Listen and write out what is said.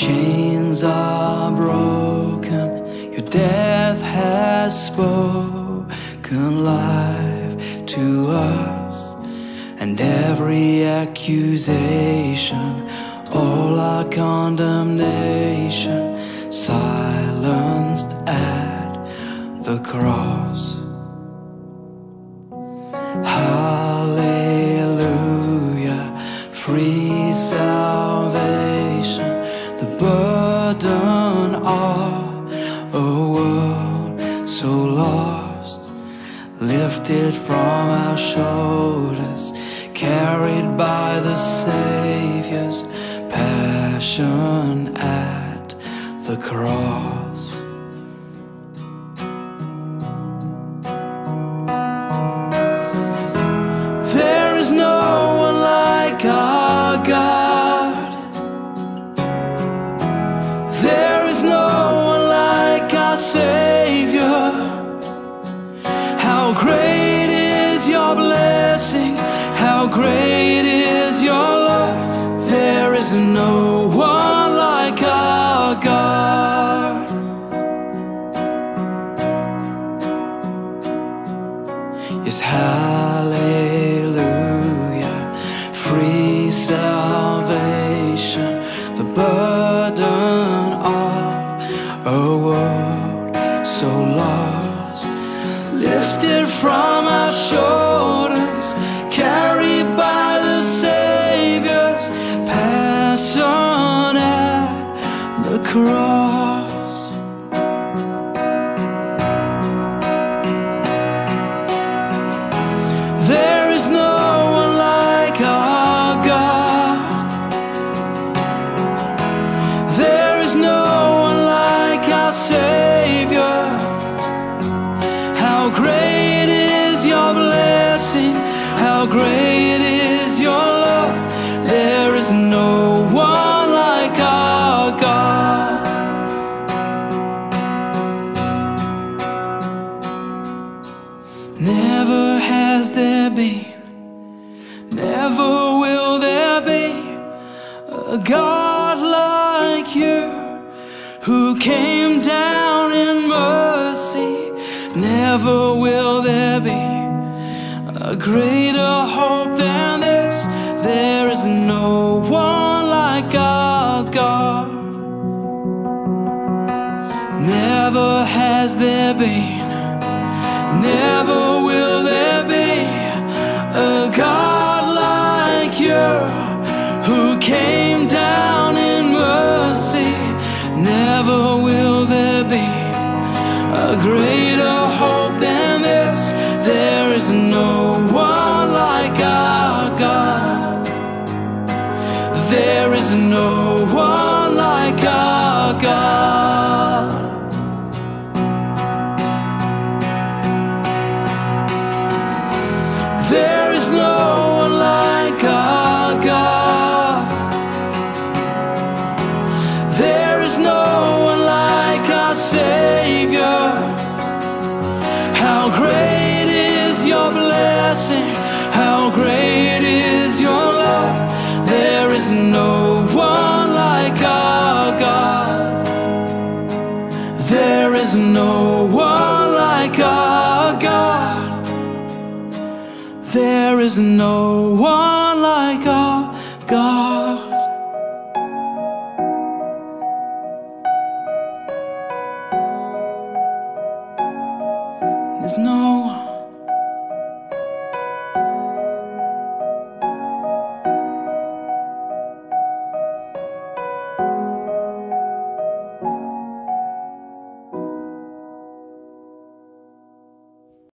chains are broken, your death has spoken life to us, and every accusation, all our condemnation, silenced at the cross. Hallelujah, free salvation, the burden of a world so lost, lifted from our shoulders, carried by the Savior's passion at the cross. There is no one like our God. There is no one like our Savior. How great is your blessing, how great is your love. There is no one like our God. Yes, hallelujah, free salvation, the burden of a world so lost, lifted from our shoulders, carried by the Savior's passion at the cross. There is no one like our God. There is no one like our Savior. How great is your blessing, how great is your love. There is no one like our God. Never has there been, never will there be a God like you, who came down in mercy. Never will there be a greater hope than this. There is no one like our God. Never has there been, never will there be a God like you, who came down in mercy. Never will there be a greater hope than this. There is no one like our God. There is no one like our God. There is no one like our God. There is no one like our Savior. How great is your blessing, how great is your love. There is no one like our God. There is no one like our God. There is no one like our God. There's no